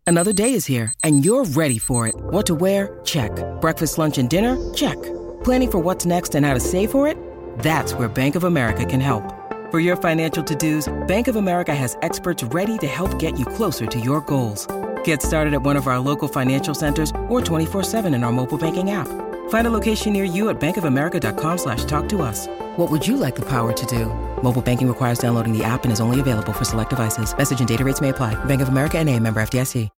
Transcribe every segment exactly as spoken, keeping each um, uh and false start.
Another day is here, and you're ready for it. What to wear? Check. Breakfast, lunch, and dinner? Check. Planning for what's next and how to save for it? That's where Bank of America can help. For your financial to-dos, Bank of America has experts ready to help get you closer to your goals. Get started at one of our local financial centers or twenty-four seven in our mobile banking app. Find a location near you at bankofamerica.com slash talk to us. What would you like the power to do? Mobile banking requires downloading the app and is only available for select devices. Message and data rates may apply. Bank of America N A, member F D I C.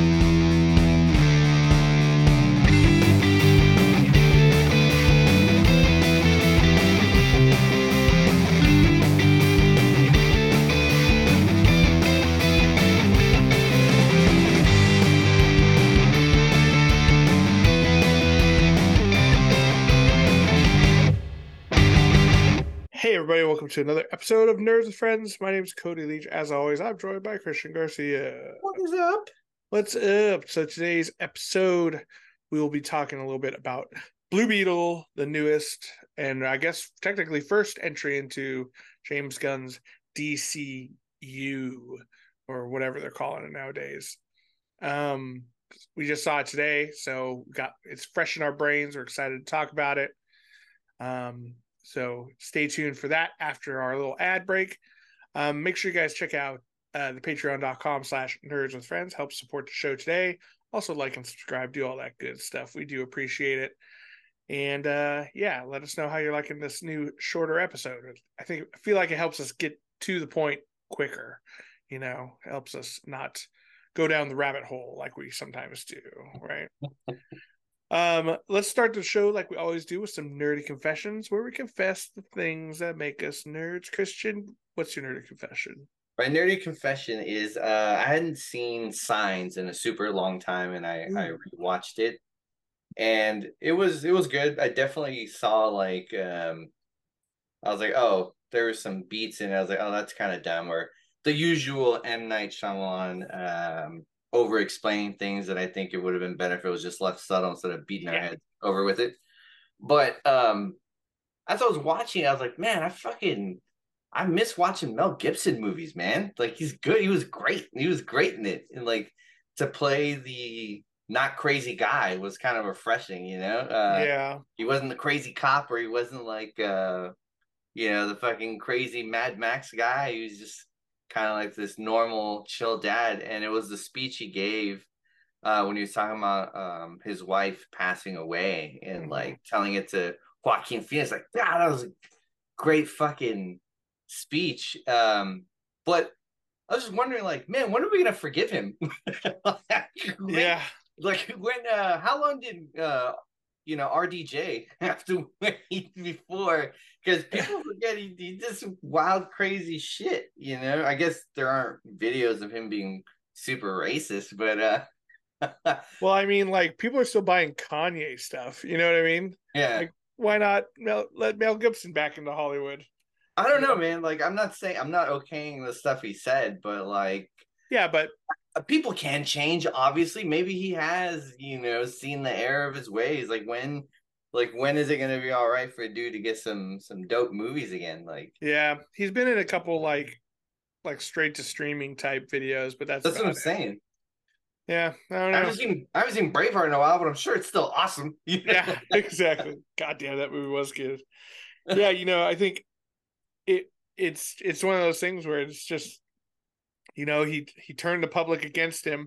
Hey everybody, welcome to another episode of Nerds with Friends. My name is Cody Leach. As always, I'm joined by Christian Garcia. What is up? What's up? So today's episode, we will be talking a little bit about Blue Beetle, the newest, and I guess technically first entry into James Gunn's D C U, or whatever they're calling it nowadays. Um, we just saw it today, so we got it's fresh in our brains. We're excited to talk about it. Um, So stay tuned for that after our little ad break. Um, make sure you guys check out uh, the patreon.com slash nerds with friends. Help support the show today. Also like and subscribe, do all that good stuff. We do appreciate it. And uh, yeah, let us know how you're liking this new shorter episode. I think I feel like it helps us get to the point quicker. You know, helps us not go down the rabbit hole like we sometimes do, right? Um, let's start the show like we always do with some nerdy confessions where we confess the things that make us nerds. Christian, what's your nerdy confession? My nerdy confession is uh, I hadn't seen Signs in a super long time, and I, I rewatched it, and it was it was good. I definitely saw like um, I was like, oh, there were some beats in it. I was like, oh, that's kind of dumb, or the usual M. Night Shyamalan um, over explaining things that I think it would have been better if it was just left subtle instead of beating our Yeah. heads over with it. But um, as I was watching, I was like, man, I fucking I miss watching Mel Gibson movies, man. Like he's good. He was great. He was great in it. And like to play the not crazy guy was kind of refreshing, you know? Uh, yeah. He wasn't the crazy cop, or he wasn't like uh, you know, the fucking crazy Mad Max guy. He was just kind of like this normal, chill dad. And it was the speech he gave uh, when he was talking about um, his wife passing away and Mm-hmm. like telling it to Joaquin Phoenix. Like, yeah, that was a great fucking speech. Um, but I was just wondering, like, man, when are we gonna forgive him? when, Yeah. Like when? Uh, how long did uh, you know, R D J have to wait before? Because people forget he, he did some wild, crazy shit. You know, I guess there aren't videos of him being super racist, but uh, Well, I mean, like people are still buying Kanye stuff. You know what I mean? yeah. Like, why not Mel, let Mel Gibson back into Hollywood? I don't know, man. Like, I'm not saying I'm not okaying the stuff he said, but like, Yeah, but people can change. Obviously, maybe he has, you know, seen the error of his ways. Like, when, like, when is it going to be all right for a dude to get some some dope movies again? Like, yeah, he's been in a couple like like straight to streaming type videos, but that's that's what I'm it. saying. Yeah, I don't know. I haven't seen I haven't seen Braveheart in a while, but I'm sure it's still awesome. Yeah, exactly. God damn, that movie was good. Yeah, you know, I think it it's it's one of those things where it's just, you know, he he turned the public against him,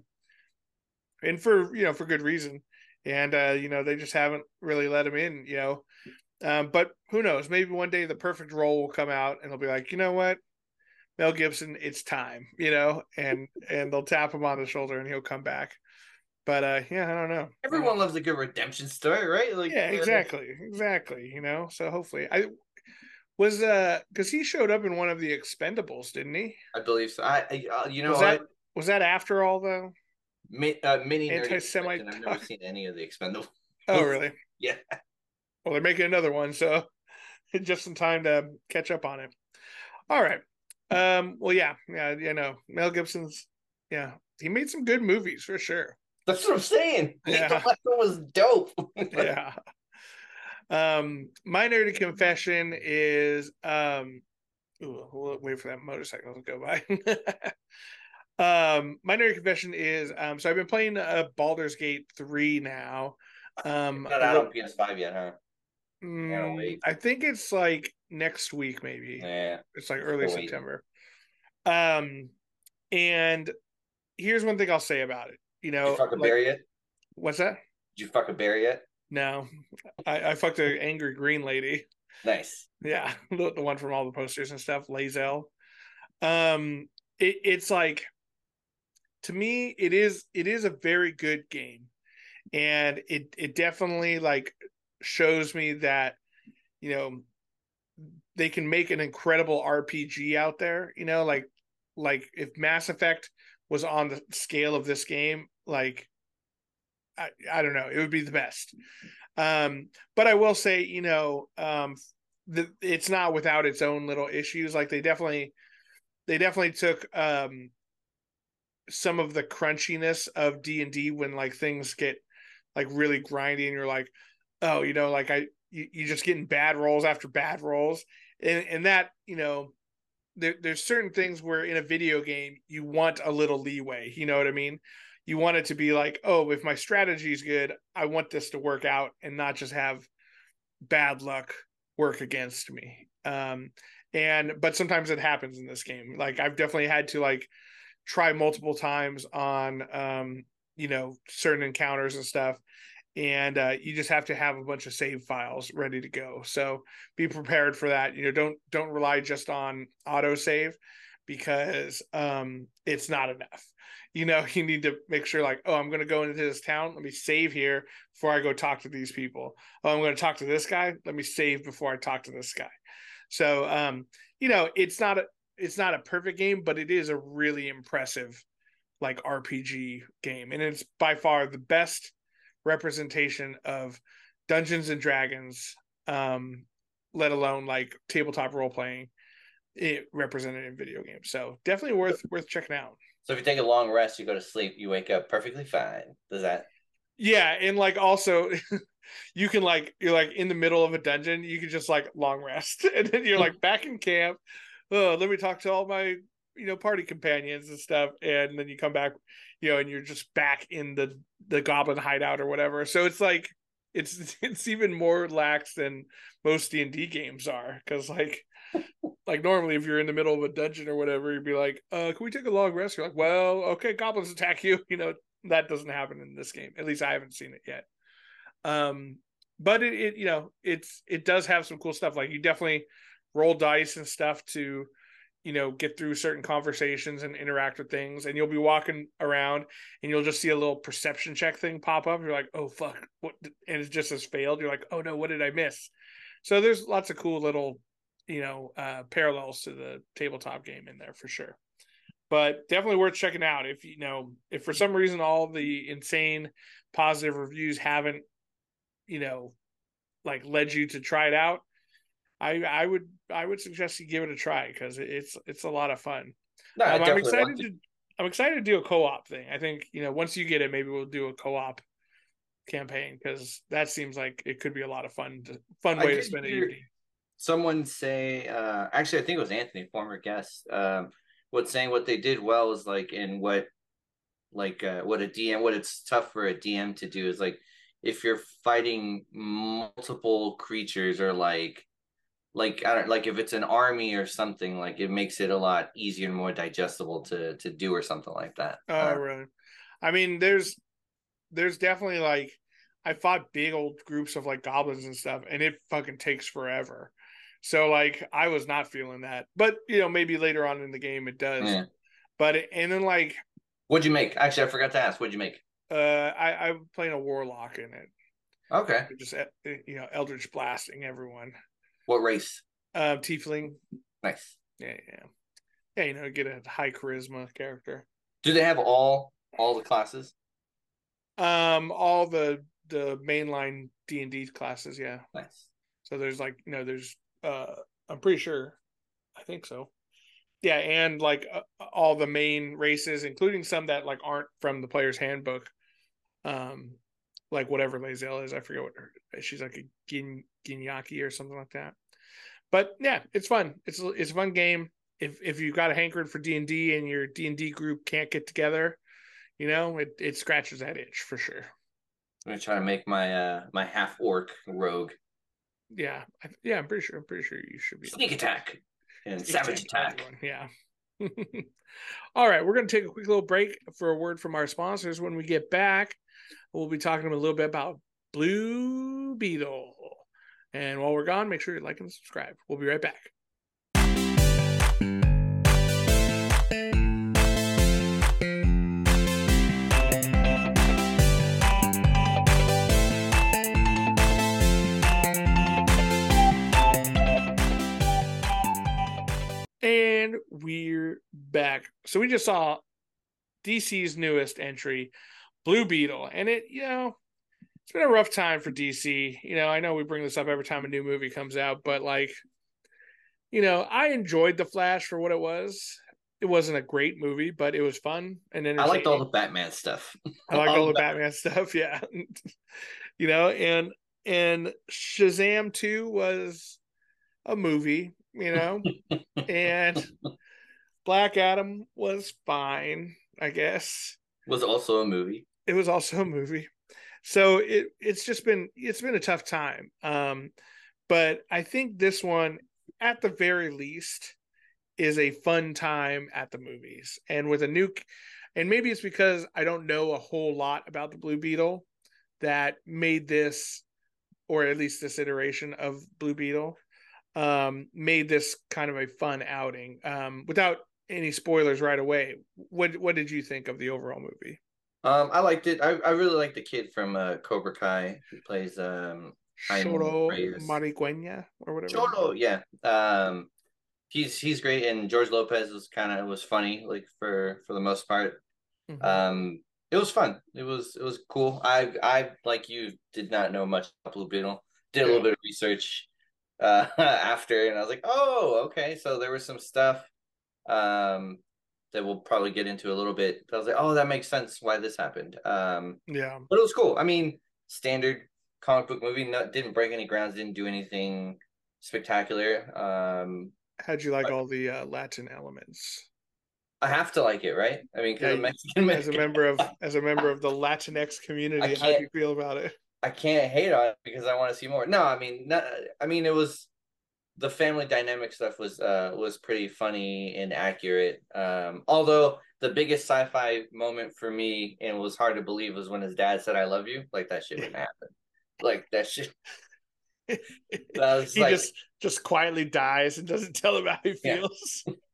and for you know for good reason, and uh, you know they just haven't really let him in, you know. Um, but who knows? Maybe one day the perfect role will come out, and he'll be like, you know what, Mel Gibson, it's time, you know, and and they'll tap him on the shoulder, and he'll come back. But uh, yeah, I don't know. Everyone loves a good redemption story, right? Like, Yeah, exactly, exactly. You know, so hopefully, I was uh, because he showed up in one of the Expendables, didn't he? I believe so. I, I uh, you know was what? that was that after all the Mi- uh, mini nerdy anti-Semite confession. I've never seen any of the Expendables. Oh, really? Yeah. Well, they're making another one, so just some time to catch up on it. All right. Um. Well, yeah, yeah. You know, Mel Gibson's. Yeah, he made some good movies for sure. That's what I'm saying. Yeah. The last one was dope. Yeah. Um. My nerdy confession is um. Ooh, we'll wait for that motorcycle to go by. Um, my nerd confession is um, so I've been playing uh, Baldur's Gate three now. Um, Not a out little, on P S five yet, huh? I gotta mm, wait. I think it's like next week, maybe. Yeah, It's like I'm early still waiting. September. Um, and here's one thing I'll say about it. You Did you know, fuck a like bear yet? what's that? Did you fuck a bear yet? No, I, I fucked an angry green lady. Nice. Yeah, the, the one from all the posters and stuff, Lae'zel. Um, it, it's like to me, it is it is a very good game, and it it definitely like shows me that you know they can make an incredible R P G out there. You know, like like if Mass Effect was on the scale of this game, like I, I don't know, it would be the best. Um, but I will say, you know, um, the, it's not without its own little issues. Like they definitely they definitely took um some of the crunchiness of D and D when like things get like really grindy and you're like, oh, you know, like I you, you're just getting bad rolls after bad rolls. And and that, you know, there, there's certain things where in a video game you want a little leeway. You know what I mean? You want it to be like, oh, if my strategy is good, I want this to work out and not just have bad luck work against me. Um, and but sometimes it happens in this game. Like I've definitely had to like try multiple times on um, you know, certain encounters and stuff. And uh, you just have to have a bunch of save files ready to go. So be prepared for that. You know, don't don't rely just on autosave because um, it's not enough. You know, you need to make sure like, oh, I'm going to go into this town. Let me save here before I go talk to these people. Oh, I'm going to talk to this guy. Let me save before I talk to this guy. So, um, you know, it's not a it's not a perfect game, but it is a really impressive like R P G game, and it's by far the best representation of Dungeons and Dragons, um, let alone like tabletop role playing, it represented in video games. So definitely worth worth checking out. So if you take a long rest, you go to sleep, you wake up perfectly fine. Does that? Yeah, and like also you can like you're like in the middle of a dungeon, you can just like long rest, and then you're like back in camp. Oh, let me talk to all my you know party companions and stuff, and then you come back, you know, and you're just back in the the goblin hideout or whatever. So it's like it's it's even more lax than most D and D games are because like like normally if you're in the middle of a dungeon or whatever, you'd be like, uh, can we take a long rest? You're like, well, okay, goblins attack you. You know, that doesn't happen in this game. At least I haven't seen it yet. Um, but it, it you know, it's it does have some cool stuff. Like you definitely roll dice and stuff to, you know, get through certain conversations and interact with things. And you'll be walking around and you'll just see a little perception check thing pop up. You're like, oh fuck, what? And it just has failed. You're like, oh no, what did I miss? So there's lots of cool little, you know, uh, parallels to the tabletop game in there for sure. But definitely worth checking out if you know if for some reason all the insane positive reviews haven't, you know, like led you to try it out. I I would I would suggest you give it a try because it's it's a lot of fun. No, I Um, I'm definitely want excited to. to I'm excited to do a co-op thing. I think you know once you get it, maybe we'll do a co-op campaign because that seems like it could be a lot of fun to, fun I way to did spend an hear evening. someone say, uh, actually, I think it was Anthony, former guest, um, was saying what they did well is like in what like uh, what a D M, what it's tough for a D M to do is like if you're fighting multiple creatures or like like I don't like if it's an army or something, like it makes it a lot easier and more digestible to to do or something like that. Oh, Uh, really? I mean, there's there's definitely like I fought big old groups of like goblins and stuff, and it fucking takes forever. So like I was not feeling that, but you know maybe later on in the game it does. yeah. But and then like What'd you make? Actually, I forgot to ask. What'd you make? uh, I I'm playing a warlock in it, Okay. just uh, you know eldritch blasting everyone. What race? Um, tiefling, Nice. yeah, yeah, yeah. You know, get a high charisma character. Do they have all all the classes? Um, all the the mainline D and D classes, yeah. Nice. So there's like you know there's uh I'm pretty sure I think so. Yeah, and like uh, all the main races, including some that like aren't from the player's handbook. Um, like whatever Lae'zel is, I forget what her. She's like a Gin Ginyaki or something like that. But yeah, it's fun. It's it's a fun game. if if you've got a hankering for D and D and your D and D group can't get together, you know, it, it scratches that itch for sure. I'm gonna try to make my uh my half orc rogue. Yeah, I, yeah, I'm pretty sure. I'm pretty sure you should be sneak attack and sneak savage attack. attack. Yeah. All right, we're gonna take a quick little break for a word from our sponsors. When we get back, we'll be talking a little bit about Blue Beetle. And while we're gone, make sure you like and subscribe. We'll be right back. And we're back. So we just saw D C's newest entry, Blue Beetle. And it, you know, it's been a rough time for D C. You know, I know we bring this up every time a new movie comes out, but like, you know, I enjoyed The Flash for what it was. It wasn't a great movie, but it was fun and entertaining. I liked all the Batman stuff. I liked all, all the Batman stuff, yeah. You know, and and Shazam two was a movie, you know, and Black Adam was fine, I guess. Was also a movie. It was also a movie. So it it's just been it's been a tough time. Um, but I think this one, at the very least, is a fun time at the movies. And with a new, and maybe it's because I don't know a whole lot about the Blue Beetle that made this, or at least this iteration of Blue Beetle, um, made this kind of a fun outing. Um, without any spoilers right away, what what did you think of the overall movie? Um, I liked it. I, I really like the kid from uh, Cobra Kai who plays um Cholo Mariquena or whatever. Cholo, yeah. Um, he's he's great, and George Lopez was kind of was funny, like for for the most part. Mm-hmm. Um, it was fun. It was it was cool. I I like you did not know much about Blue Beetle. Did a yeah. little bit of research uh after, and I was like, oh, okay. So there was some stuff um that we'll probably get into a little bit. But I was like, oh, that makes sense why this happened. Um, yeah, but it was cool. I mean, standard comic book movie. Not didn't break any grounds. Didn't do anything spectacular. Um, How'd you like but, all the uh, Latin elements? I have to like it, right? I mean, because yeah, I'm Mexican, as a member of as a member of the Latinx community, how do you feel about it? I can't hate on it because I want to see more. No, I mean, not, I mean, it was. The family dynamic stuff was uh was pretty funny and accurate. Um, although the biggest sci-fi moment for me, and it was hard to believe, was when his dad said "I love you." Like that shit didn't happen. Like that shit. That he like, just just quietly dies and doesn't tell him how he feels. Yeah.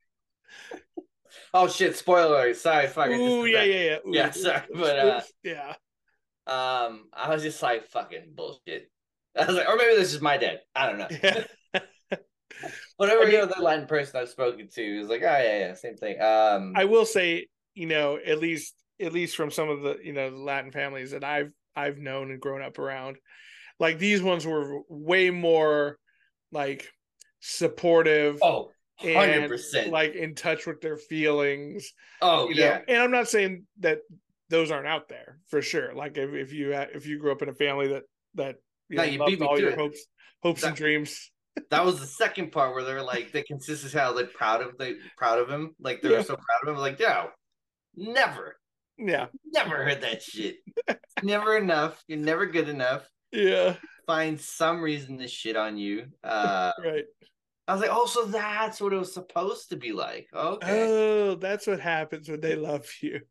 Oh shit! Spoiler! Sorry, fuck. Ooh, yeah, yeah, yeah, Ooh, yeah. Sorry, but uh, yeah. Um, I was just like fucking bullshit. I was like, or maybe this is my dad. I don't know. Yeah. Whatever, I mean, you know, the Latin person I've spoken to is like, oh yeah, yeah, same thing. Um, I will say, you know, at least at least from some of the, you know, Latin families that I've I've known and grown up around, like these ones were way more like supportive. Oh, one hundred percent. And, like in touch with their feelings. Oh, you yeah. know? And I'm not saying that those aren't out there for sure. Like if, if you if you grew up in a family that that you no, know, you loved all your it. hopes hopes that, and dreams. That was the second part where they're like they consistent how they're proud of they proud of him. Like they're yeah. so proud of him. Like, no, never. Yeah. Never heard that shit. Never enough. You're never good enough. Yeah. Find some reason to shit on you. Uh, right. I was like, oh, so that's what it was supposed to be like. Okay. Oh, that's what happens when they love you.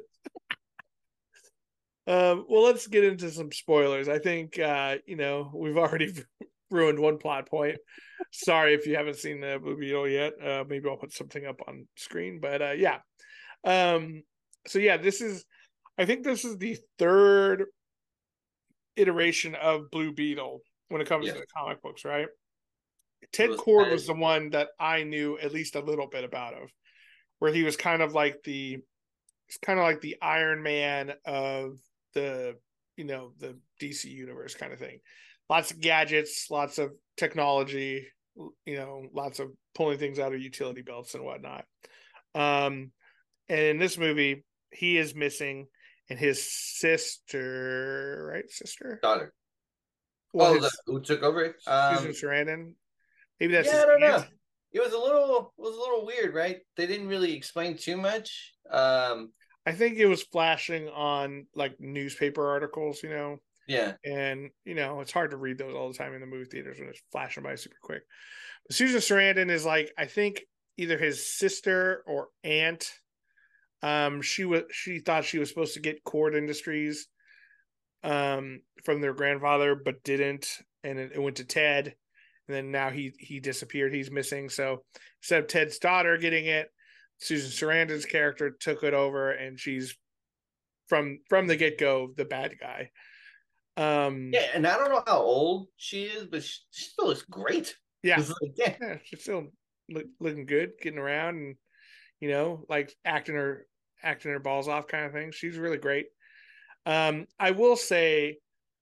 um, well, let's get into some spoilers. I think, uh, you know, we've already ruined one plot point. Sorry if you haven't seen the Blue Beetle yet. Uh, maybe I'll put something up on screen. But uh, yeah. Um, so yeah, this is, I think this is the third iteration of Blue Beetle when it comes yeah. to the comic books, right? Ted Kord was the one that I knew at least a little bit about of, where he was kind of like the, it's kind of like the Iron Man of the, you know, the D C universe kind of thing. Lots of gadgets, lots of technology, you know, lots of pulling things out of utility belts and whatnot. Um, and in this movie, he is missing, and his sister, right? Sister? Daughter. Well, oh, his, the, who took over? Um, Susan Sarandon. Maybe that's yeah, his I don't aunt. know. it was a little it was a little weird, right? They didn't really explain too much. Um, I think it was flashing on like newspaper articles, you know, yeah, and you know it's hard to read those all the time in the movie theaters when it's flashing by super quick. But Susan Sarandon is like I think either his sister or aunt. Um, she was she thought she was supposed to get Cord Industries um from their grandfather, but didn't, and it, it went to Ted, and then now he he disappeared. He's missing. So instead of Ted's daughter getting it, Susan Sarandon's character took it over, and she's from from the get go the bad guy. Um, yeah, and I don't know how old she is, but she, she still looks great. yeah, It's like, yeah, yeah, she's still look, looking good, getting around, and you know, like acting her acting her balls off, kind of thing. She's really great. Um, I will say,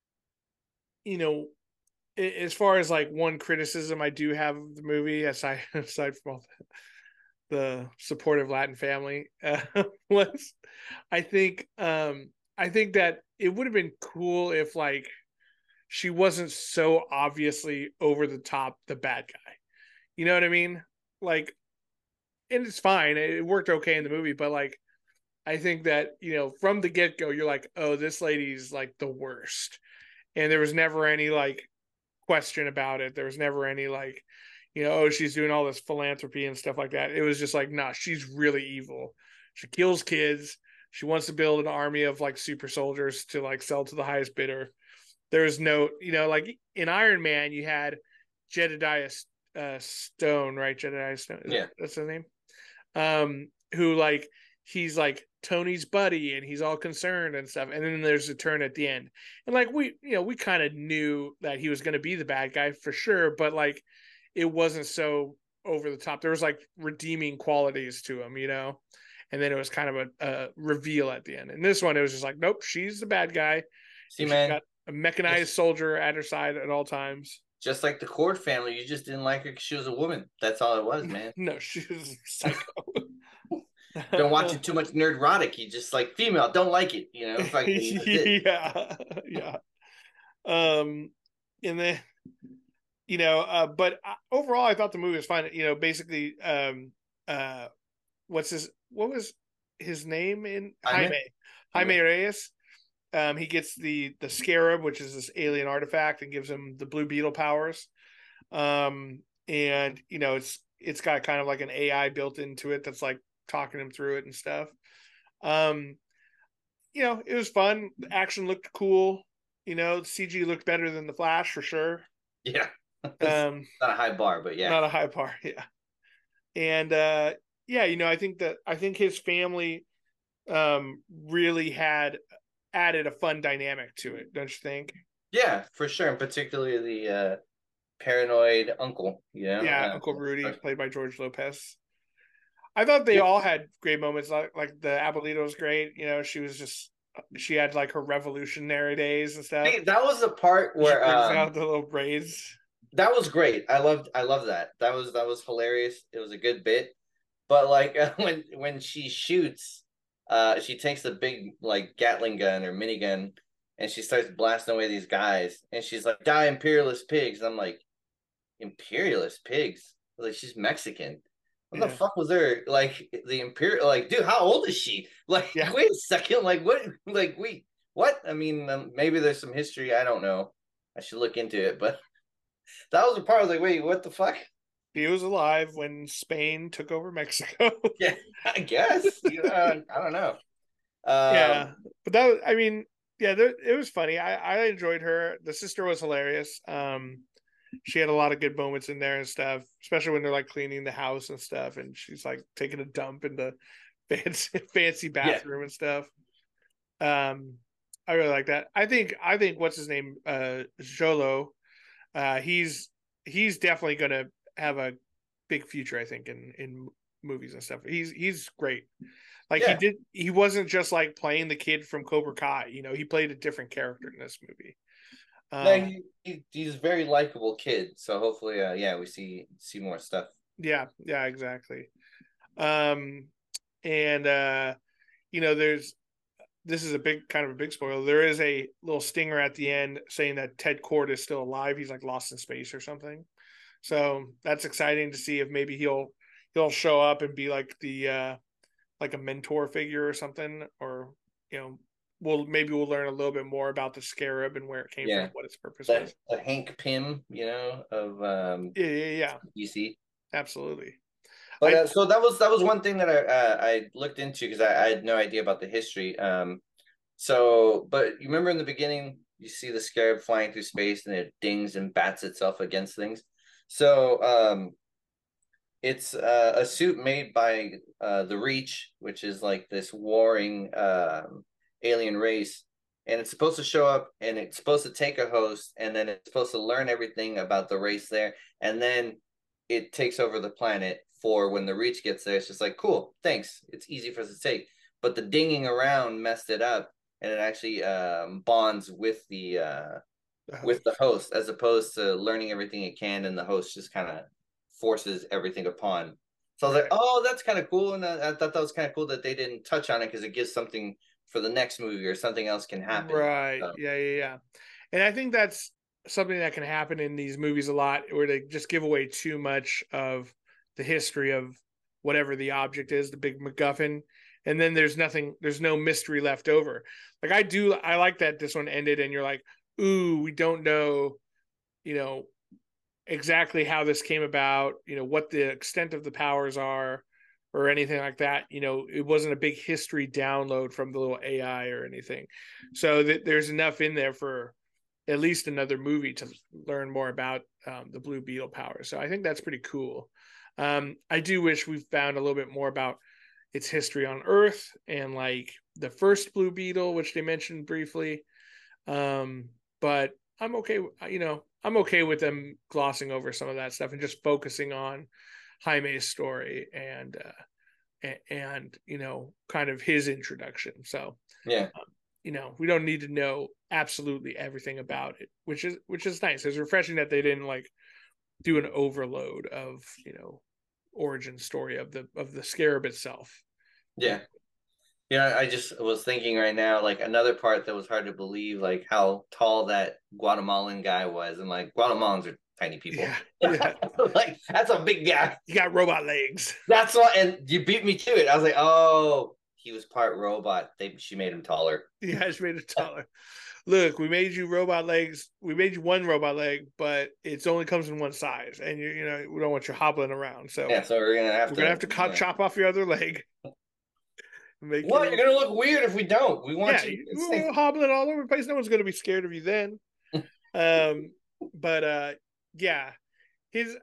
you know, as far as like one criticism I do have of the movie, aside aside from all the, the supportive Latin family, uh, was I think um, I think that it would have been cool if like she wasn't so obviously over the top the bad guy. You know what I mean? Like, and it's fine. It worked okay in the movie, but like I think that, you know, from the get go, you're like, oh, this lady's like the worst. And there was never any like question about it. There was never any like, you know, oh, she's doing all this philanthropy and stuff like that. It was just like, nah, she's really evil. She kills kids. She wants to build an army of like super soldiers to like sell to the highest bidder. There was no, you know, like in Iron Man, you had Jedediah uh, Stone, right? Jedediah Stone. yeah. That's his name. Um, who like, he's like Tony's buddy and he's all concerned and stuff. And then there's a turn at the end. And like we, you know, we kind of knew that he was going to be the bad guy for sure, but like it wasn't so over the top. There was like redeeming qualities to him, you know? And then it was kind of a, a reveal at the end. And this one, it was just like, nope, she's the bad guy. See, She's man, got a mechanized just, soldier at her side at all times. just like the Cord family, you just didn't like her because she was a woman. That's all it was, man. No, she was psycho. Been watching too much nerdrotic. You just like female, don't like it, you know. Like, yeah, yeah. Um, and then you know, uh, but overall, I thought the movie was fine. You know, basically, um, uh, what's his what was his name in Jaime Jaime, Jaime Reyes. Um, he gets the the scarab, which is this alien artifact, and gives him the Blue Beetle powers. Um, and you know, it's it's got kind of like an A I built into it that's like talking him through it and stuff. Um, you know, it was fun. The action looked cool. You know, the C G looked better than the Flash for sure. Yeah. Um, not a high bar, but yeah. Not a high bar, yeah. And uh yeah, you know, I think that I think his family um really had added a fun dynamic to it, don't you think? Yeah, for sure. And particularly the uh paranoid uncle, you know? Yeah, uh, Uncle Rudy, played by George Lopez. I thought they yeah. all had great moments. Like like the Abuelita was great. You know, she was just she had like her revolutionary days and stuff. Hey, that was the part where she brings um, out the little braids. That was great. I loved I love that. That was that was hilarious. It was a good bit. But like uh, when when she shoots, uh, she takes the big like Gatling gun or minigun, and she starts blasting away these guys. And she's like, "Die, imperialist pigs!" And I'm like, "Imperialist pigs?" Like she's Mexican. What yeah. the fuck was there? Like the imperial? Like, dude, how old is she? Like, yeah. wait a second. Like, what? Like, wait, what? I mean, um, maybe there's some history. I don't know. I should look into it. But that was the part I was like, wait, what the fuck? He was alive when Spain took over Mexico. Yeah, I guess. uh, I don't know. Um, yeah, but that was, I mean, yeah, there, it was funny. I, I enjoyed her. The sister was hilarious. Um, she had a lot of good moments in there and stuff, especially when they're like cleaning the house and stuff, and she's like taking a dump in the fancy fancy bathroom yeah. and stuff. Um, I really like that. I think I think what's his name, uh, Xolo, uh, he's he's definitely gonna have a big future, I think, in in movies and stuff. He's he's great. Like yeah. he did, he wasn't just like playing the kid from Cobra Kai. You know, he played a different character in this movie. Um, no, he, he, he's a very likable kid. So hopefully, uh, yeah, we see see more stuff. Yeah, yeah, exactly. Um, and uh, you know, there's this is a big kind of a big spoiler. There is a little stinger at the end saying that Ted Cord is still alive. He's like lost in space or something. So that's exciting to see if maybe he'll he'll show up and be like the uh, like a mentor figure or something, or you know, we'll maybe we'll learn a little bit more about the scarab and where it came Yeah. from, what its purpose The, was. the Hank Pym, you know, of um, Yeah, yeah, yeah, D C. absolutely. But I uh, so that was that was one thing that I uh, I looked into because I, I had no idea about the history. Um, so, but you remember in the beginning, you see the scarab flying through space and it dings and bats itself against things. So, um, it's uh, a suit made by uh, the Reach, which is like this warring um, alien race, and it's supposed to show up and it's supposed to take a host, and then it's supposed to learn everything about the race there, and then it takes over the planet. For when the Reach gets there, it's just like, cool, thanks, it's easy for us to take. But the dinging around messed it up, and it actually um, bonds with the uh, the with the host. host, as opposed to learning everything it can, and the host just kind of forces everything upon. So I was Right. like, oh, that's kind of cool. And I, I thought that was kind of cool that they didn't touch on it because it gives something for the next movie or something else can happen. Right. So, Yeah, yeah, yeah. And I think that's something that can happen in these movies a lot, where they just give away too much of the history of whatever the object is, the big MacGuffin, and then there's nothing, there's no mystery left over. Like I do, I like that this one ended, and you're like, ooh, we don't know, you know, exactly how this came about, you know, what the extent of the powers are, or anything like that. You know, it wasn't a big history download from the little A I or anything. So that there's enough in there for at least another movie to learn more about um, the Blue Beetle powers. So I think that's pretty cool. Um, I do wish we found a little bit more about its history on Earth and like the first Blue Beetle, which they mentioned briefly. Um, but I'm okay. You know, I'm okay with them glossing over some of that stuff and just focusing on Jaime's story and uh, and, and you know, kind of his introduction. So yeah, um, you know, we don't need to know absolutely everything about it, which is which is nice. It's refreshing that they didn't like do an overload of, you know, origin story of the of the scarab itself. yeah. You know, I just was thinking right now, like another part that was hard to believe, like how tall that Guatemalan guy was. And like Guatemalans are tiny people. Yeah, yeah. Like that's a big guy. You got robot legs. That's what, and you beat me to it. I was like, oh, he was part robot. They she made him taller. Yeah, she made it taller. Look, we made you robot legs. We made you one robot leg, but it's only comes in one size, and you you know we don't want you hobbling around. So Yeah, so we're gonna have we're to gonna have to yeah. chop off your other leg. Make what? You... You're gonna look weird if we don't. We want yeah, you. You're hobbling all over the place. No one's gonna be scared of you then. um, but uh, yeah, his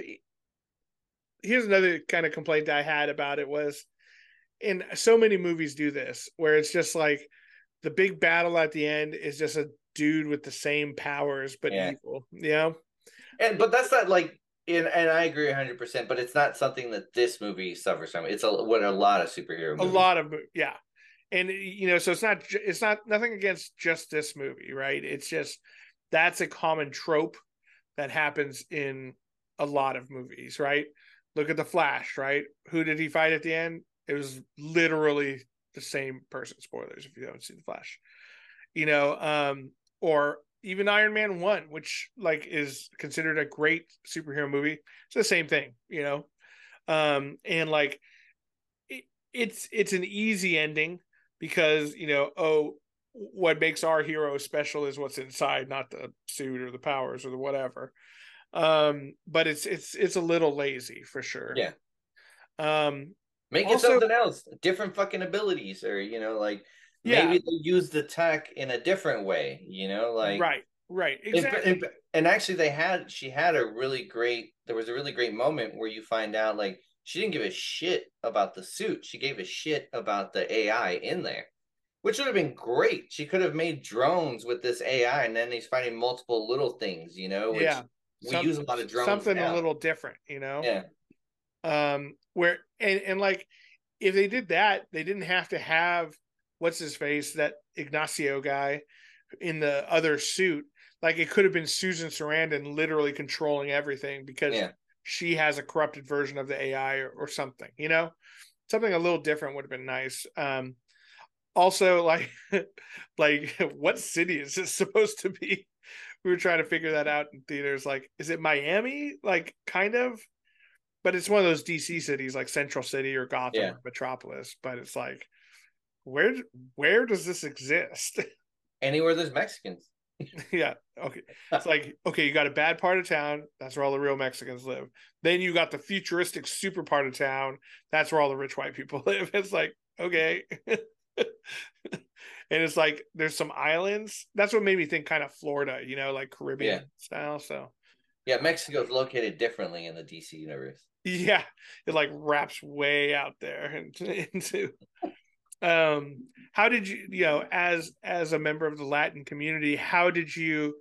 here's another kind of complaint I had about it was, and so many movies do this, where it's just like the big battle at the end is just a dude with the same powers but yeah. evil, you know. And but that's not like, and and I agree one hundred percent. But it's not something that this movie suffers from. It's a what a lot of superhero movies. A lot of yeah, and you know, so it's not it's not nothing against just this movie, right? It's just that's a common trope that happens in a lot of movies, right? Look at the Flash, right? Who did he fight at the end? It was literally the same person. Spoilers if you haven't seen the Flash, you know, um, or even Iron Man one, which like is considered a great superhero movie. It's the same thing, you know, um, and like it, it's it's an easy ending because you know, oh, what makes our hero special is what's inside, not the suit or the powers or the whatever. Um, but it's it's it's a little lazy for sure. Yeah. Um, Make it also, something else, different fucking abilities, or you know, like yeah. maybe they use the tech in a different way, you know, like right, right, exactly. And, and, and actually, they had she had a really great. There was a really great moment where you find out like she didn't give a shit about the suit. She gave a shit about the A I in there, which would have been great. She could have made drones with this A I, and then he's fighting multiple little things, you know. Which yeah, we Some, use a lot of drones. Something now. a little different, you know. Yeah. Um, where and and like if they did that, they didn't have to have what's his face, that Ignacio guy in the other suit. Like it could have been Susan Sarandon literally controlling everything because yeah. she has a corrupted version of the A I or, or something, you know, something a little different would have been nice. Um, also, like, like what city is this supposed to be? We were trying to figure that out in theaters. Like, is it Miami? Like, kind of, but it's one of those D C cities, like Central City or Gotham Yeah. or Metropolis. But it's like, where where does this exist? Anywhere there's Mexicans. Yeah. Okay. It's like, okay, you got a bad part of town. That's where all the real Mexicans live. Then you got the futuristic super part of town. That's where all the rich white people live. It's like, okay. And it's like, there's some islands. That's what made me think kind of Florida, you know, like Caribbean Yeah. style. So, Yeah, Mexico's located differently in the D C universe. yeah, it like wraps way out there into, into um how did you, you know, as as a member of the Latin community, how did you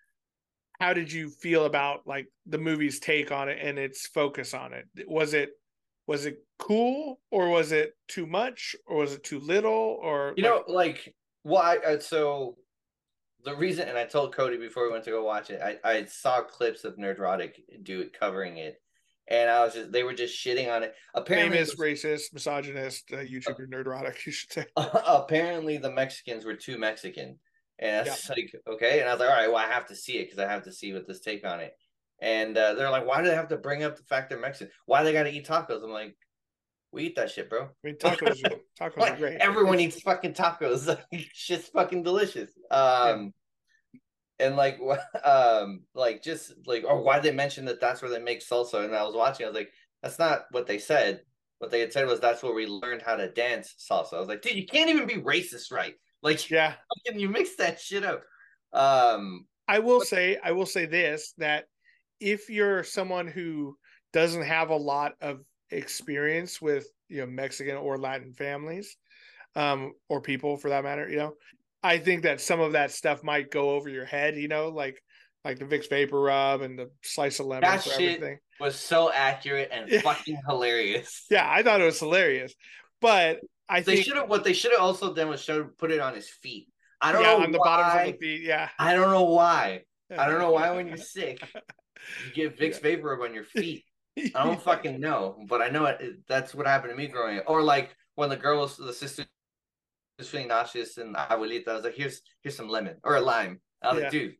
how did you feel about like the movie's take on it and its focus on it? Was it was it cool, or was it too much, or was it too little, or You like, know, like, well, I, I so the reason, and I told Cody before we went to go watch it, I, I saw clips of Nerdrotic do it covering it, and I was just, they were just shitting on it. Apparently, famous racist misogynist uh, YouTuber Nerdrotic, you should say. apparently the Mexicans were too Mexican, and it's yeah. like, okay, and I was like, all right, well, I have to see it because I have to see what this take on it. And uh, they're like, why do they have to bring up the fact they're Mexican? Why they got to eat tacos? I'm like, we eat that shit, bro. I mean, tacos, tacos like, are great. Everyone eats fucking tacos. Like, shit's fucking delicious. Um, yeah. And like, um, like just like, or why did they mention that that's where they make salsa? And I was watching, I was like, that's not what they said. What they had said was that's where we learned how to dance salsa. I was like, dude, you can't even be racist, right? Like, yeah, fucking, you mix that shit up. Um, I will but- say, I will say this, that if you're someone who doesn't have a lot of experience with, you know, Mexican or Latin families, um, or people for that matter, you know, I think that some of that stuff might go over your head, you know, like like the Vicks Vapor Rub and the slice of lemon that for shit everything was so accurate and fucking hilarious. Yeah, I thought it was hilarious, but I they think should have what they should have also done was show put it on his feet. I don't yeah, know on the why. bottoms of the feet. Yeah, I don't know why. I don't know why when you're sick you get Vicks yeah. Vapor Rub on your feet. I don't yeah. fucking know, but I know it, it, that's what happened to me growing up. Or like when the girls, the sister was feeling nauseous and abuelita, I was like, here's here's some lemon or a lime. I was yeah. like, dude,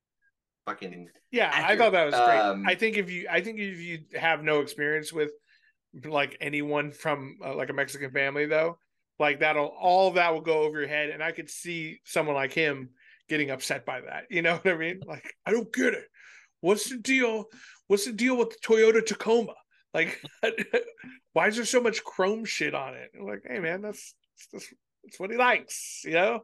fucking yeah. Accurate. I thought that was great. Um, I think if you, I think if you have no experience with like anyone from uh, like a Mexican family though, like that'll all of that will go over your head, and I could see someone like him getting upset by that. You know what I mean? Like, I don't get it. What's the deal? What's the deal with the Toyota Tacoma? Like, why is there so much chrome shit on it? I'm like, hey man, that's that's that's what he likes, you know.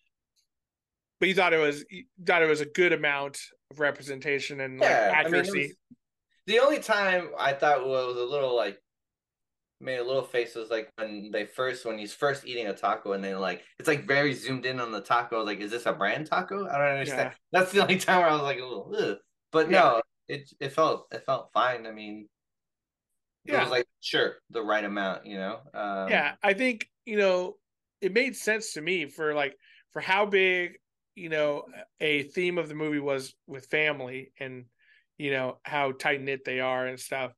But you thought it was you thought it was a good amount of representation and like yeah, accuracy. I mean, was, the only time I thought was a little like made a little face was like when they first when he's first eating a taco and then like it's like very zoomed in on the taco. Like, is this a brand taco? I don't understand. Yeah. That's the only time where I was like, oh, ugh. But yeah. no, it it felt it felt fine. I mean, yeah. it was like sure the right amount, you know. Um, yeah, I think you know it made sense to me for like for how big you know a theme of the movie was with family and you know how tight knit they are and stuff,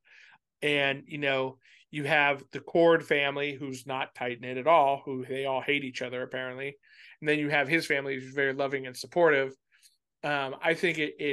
and you know you have the Cord family who's not tight knit at all, who they all hate each other apparently, and then you have his family who's very loving and supportive. Um, I think it it.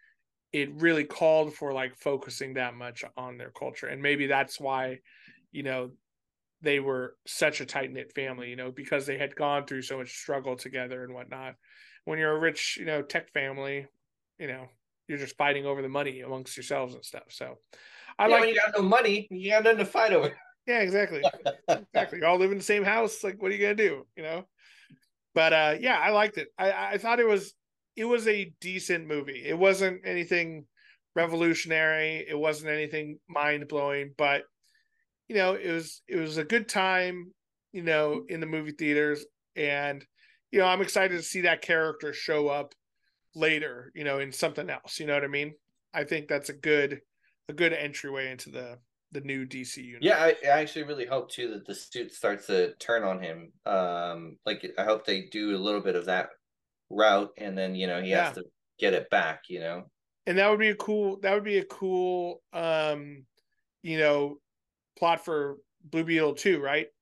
it really called for like focusing that much on their culture. And maybe that's why, you know, they were such a tight knit family, you know, because they had gone through so much struggle together and whatnot. When you're a rich, you know, tech family, you know, you're just fighting over the money amongst yourselves and stuff. So I yeah, like when you got no money, you got nothing to fight over. Yeah, exactly. Exactly. You all live in the same house. Like, what are you going to do? You know? But uh, yeah, I liked it. I, I thought it was, it was a decent movie. It wasn't anything revolutionary. It wasn't anything mind blowing, but you know, it was it was a good time, you know, in the movie theaters, and you know, I'm excited to see that character show up later, you know, in something else. You know what I mean? I think that's a good a good entryway into the the new D C universe. Yeah, I, I actually really hope too that the suit starts to turn on him. Um, like I hope they do a little bit of that route, and then you know he yeah. has to get it back, you know. And that would be a cool. That would be a cool, um, you know, plot for Blue Beetle too, right?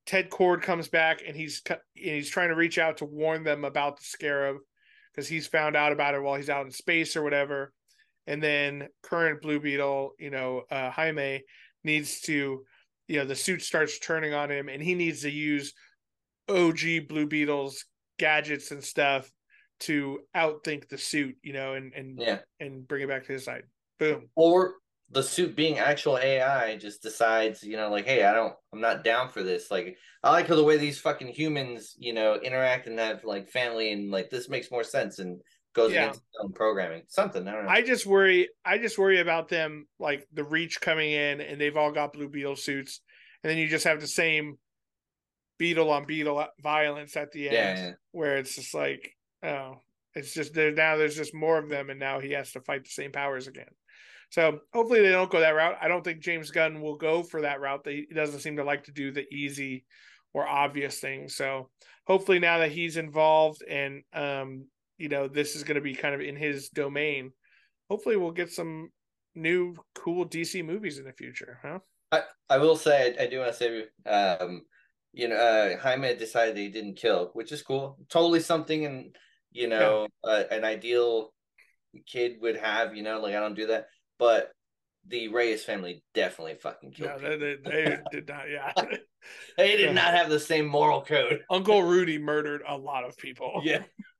Ted Kord comes back and he's and he's trying to reach out to warn them about the Scarab because he's found out about it while he's out in space or whatever. And then current Blue Beetle, you know, uh, Jaime needs to, you know, the suit starts turning on him and he needs to use O G Blue Beetle's gadgets and stuff to outthink the suit, you know, and and yeah, and bring it back to his side. Boom. Or the suit being actual A I just decides, you know, like, hey, I don't, I'm not down for this. Like, I like how the way these fucking humans, you know, interact and have like family, and like this makes more sense and goes Yeah. against its own programming. Something I don't know. I just worry. I just worry about them, like the Reach coming in, and they've all got Blue Beetle suits, and then you just have the same Beetle on Beetle violence at the end, Yeah, yeah. where it's just like, oh, it's just there now. There's just more of them, and now he has to fight the same powers again. So hopefully they don't go that route. I don't think James Gunn will go for that route. He doesn't seem to like to do the easy or obvious things. So hopefully now that he's involved and um, you know, this is going to be kind of in his domain, hopefully we'll get some new cool D C movies in the future, huh? I, I will say, I, I do want to say, um, you know, uh, Jaime decided he didn't kill, which is cool. Totally something, and you know, yeah. uh, an ideal kid would have. You know, like I don't do that. But the Reyes family definitely fucking killed. No, they, they, they did not. Yeah, they did not have the same moral code. Uncle Rudy murdered a lot of people. Yeah.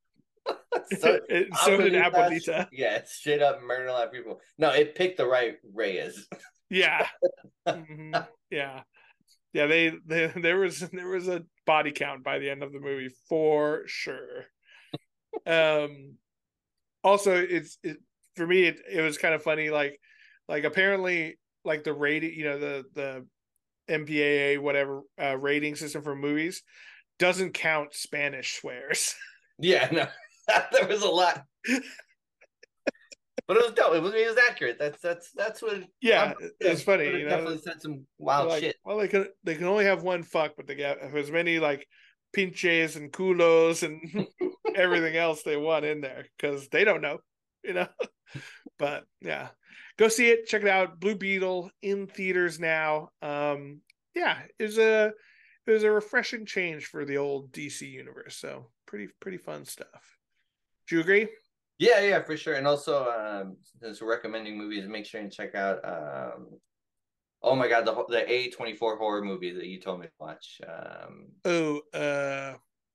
so it, so did Abuelita. Yeah, straight up murdered a lot of people. No, it picked the right Reyes. Yeah. mm-hmm. Yeah. Yeah. They, they there was there was a body count by the end of the movie for sure. um. Also, it's it. For me, it, it was kind of funny. Like, like apparently, like the rating, you know, the the M P A A whatever uh, rating system for movies doesn't count Spanish swears. Yeah, no, there was a lot, but it was dope. It was it was accurate. That's that's that's what. Yeah, um, it's funny. It you know, definitely said some wild like, shit. Well, they can they can only have one fuck, but they get as many like pinches and culos and everything else they want in there because they don't know, you know. But yeah, go see it. Check it out. Blue Beetle in theaters now. Um, yeah, it was a it was a refreshing change for the old D C universe. So pretty pretty fun stuff. Do you agree? Yeah, yeah, for sure. And also, um, since we're recommending movies, make sure and check out. Um, oh my god, the the A twenty-four horror movie that you told me to watch. Um, oh, uh,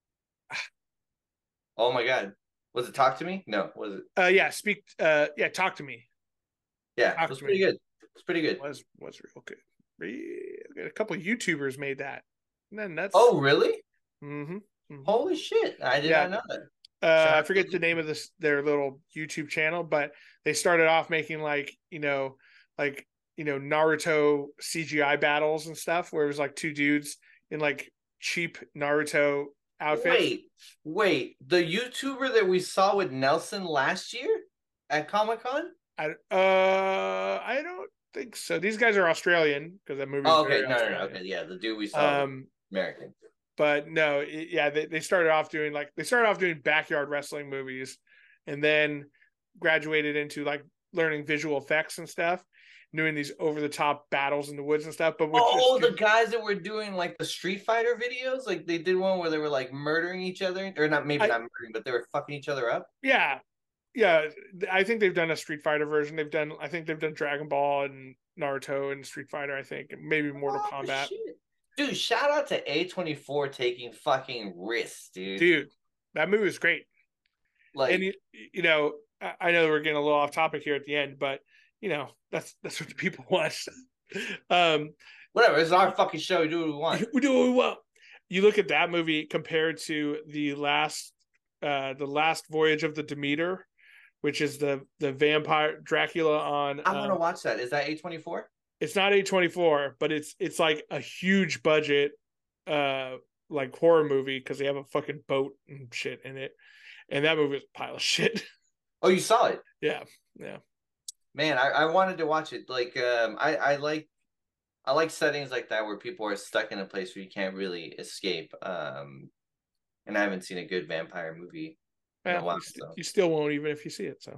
oh my god. Was it Talk to Me? No, was it? Uh, yeah, speak. Uh, yeah, Talk to Me. Yeah, Talk it was pretty me. good. It's pretty good. It was was real good. Real, a couple of YouTubers made that. And then that's. Oh really? Mm-hmm. mm-hmm. Holy shit! I did yeah. not know that. Uh, I forget the name of this their little YouTube channel, but they started off making like you know like you know Naruto C G I battles and stuff, where it was like two dudes in like cheap Naruto outfits. Wait, wait. The YouTuber that we saw with Nelson last year at Comic-Con? I uh I don't think so. These guys are Australian because that movie. Oh, okay, no, no, no, okay, yeah, the dude we saw, um, American. But no, it, yeah, they, they started off doing like they started off doing backyard wrestling movies, and then graduated into like learning visual effects and stuff, doing these over the top battles in the woods and stuff. But oh, the guys that were doing like the Street Fighter videos, like they did one where they were like murdering each other, or not maybe I, not murdering, but they were fucking each other up. Yeah, yeah. I think they've done a Street Fighter version. They've done, I think they've done Dragon Ball and Naruto and Street Fighter. I think and maybe Mortal oh, Kombat. Shit. Dude, shout out to A twenty-four taking fucking risks, dude. Dude, that movie was great. Like, and you, you know, I know we're getting a little off topic here at the end, but you know, that's that's what the people want. um, Whatever, it's our fucking show. We do what we want. We do what we want. You look at that movie compared to the last, uh, the last voyage of the Demeter, which is the the vampire Dracula on. I want to um, watch that. Is that A twenty-four? It's not A twenty-four, but it's it's like a huge budget, uh, like horror movie because they have a fucking boat and shit in it, and that movie is a pile of shit. Oh, you saw it? Yeah, yeah. Man, I, I wanted to watch it. Like, um, I I like I like settings like that where people are stuck in a place where you can't really escape. Um, and I haven't seen a good vampire movie in well, a while. You, st- so. you still won't even if you see it. So.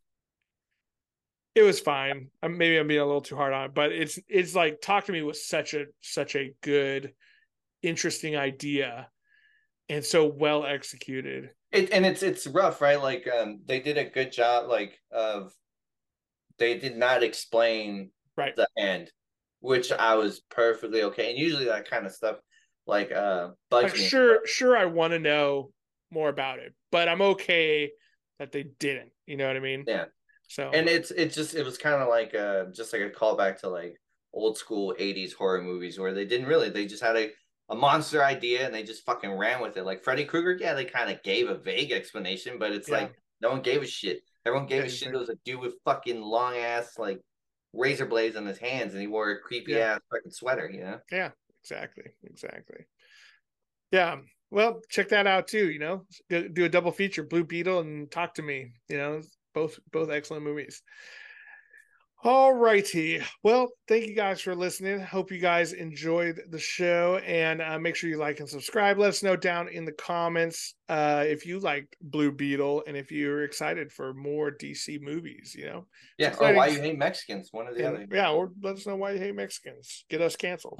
It was fine. Maybe I'm being a little too hard on it, but it's it's like Talk to Me was such a such a good interesting idea and so well executed. It, and it's it's rough, right? Like um, they did a good job, like of they did not explain right the end, which I was perfectly okay. And usually that kind of stuff, like uh, bugs like, me. Sure, sure, I want to know more about it, but I'm okay that they didn't. You know what I mean? Yeah. So, and it's it's just it was kind of like uh just like a callback to like old school eighties horror movies where they didn't really they just had a a monster idea and they just fucking ran with it. Like Freddy Krueger, yeah, they kind of gave a vague explanation, but it's yeah. like no one gave a shit. Everyone gave yeah, a shit. Like, it was a dude with fucking long ass like razor blades on his hands, and he wore a creepy yeah. ass fucking sweater. You know? Yeah, exactly, exactly. Yeah, well, check that out too. You know, do a double feature, Blue Beetle and Talk to Me. You know, both both excellent movies. All righty. Well, thank you guys for listening. Hope you guys enjoyed the show, and uh, make sure you like and subscribe. Let us know down in the comments uh, if you liked Blue Beetle and if you're excited for more D C movies, you know? Yeah, or why you hate Mexicans, one or the and, other. Yeah, or let us know why you hate Mexicans. Get us canceled.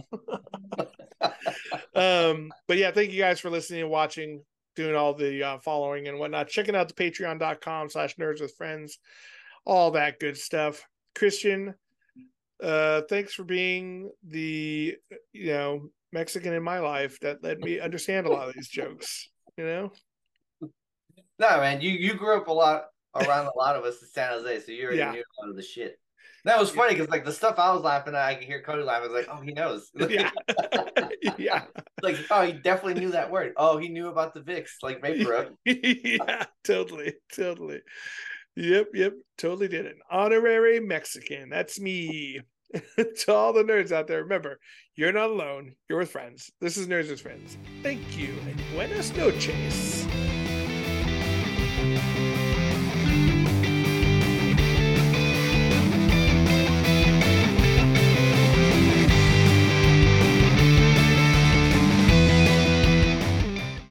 um, but yeah, thank you guys for listening and watching, doing all the uh, following and whatnot. Checking out the patreon.com slash nerds with friends, all that good stuff. Christian, uh, thanks for being the, you know, Mexican in my life that let me understand a lot of these jokes, you know? No, man, you, you grew up a lot around a lot of us in San Jose, so you already yeah. knew a lot of the shit. That was funny because, like, the stuff I was laughing at, I could hear Cody laughing. I was like, oh, he knows. Yeah. yeah. Like, oh, he definitely knew that word. Oh, he knew about the Vicks, like Vapor. Yeah, totally, totally. Yep, yep, totally did it. Honorary Mexican. That's me. To all the nerds out there, remember, you're not alone. You're with friends. This is Nerds with Friends. Thank you, and buenas noches.